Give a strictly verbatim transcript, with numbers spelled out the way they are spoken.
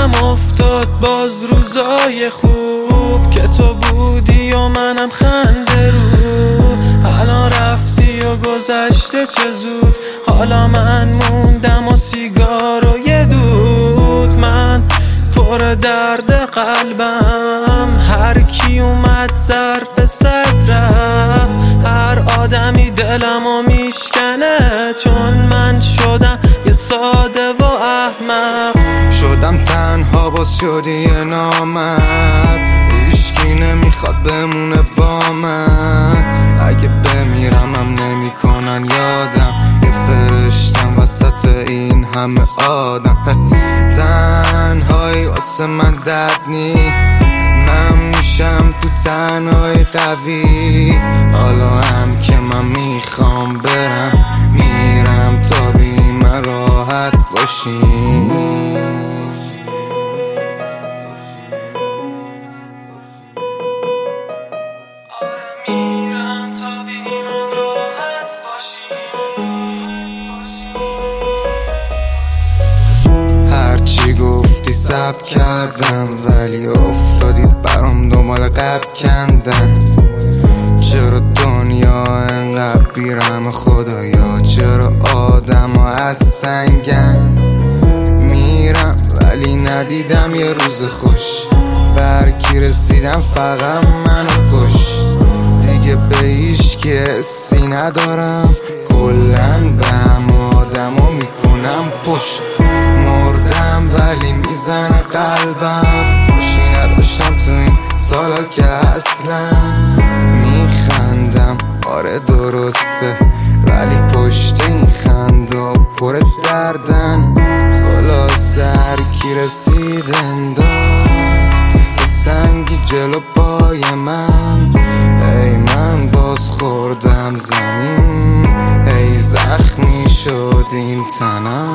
یادم افتاد باز روزای خوب که تو بودی و منم خنده رو. الان رفتی و گذشته چه زود، حالا من موندم و سیگار و یه دود. من پر درد قلبم، هر کی اومد ضرب صد رفت. هر آدمی دلمو میشکنه، چون من شدم یه ساده و احمق. شدم تنها باز شدی یه نامرد، هیچکی نمیخواد بمونه با من. اگه بمیرم هم نمیکنن یادم، یه فرشتم وسط این همه آدم. تنهایی واسه من درد نی، من میشم تو تنهای قوی. حالا هم که من میخوام برم، میرم تا بی من راحت باشیم. هرچی گفتی سب کردم، ولی افتادید برام دنبال قب کندن. چرا دنیا انقدر بیرحم خدایا، چرا آدم ها از سنگن. میرم ولی ندیدم یه روز خوش، برکی رسیدم فقط منو کش. دیگه به هیچ که حسی ندارم، کلن به هم آدم ها میکنم پشت. مردم ولی میزنه قلبم، خوشی نداشتم تو این سالا که اصلا. میخندم آره درسته، ولی پشت این خنده پر دردن. خلاص هر کی رسید انداز به سنگی جلو پای من. ای من باز خوردم زمین، ای زخمی شد این تنم.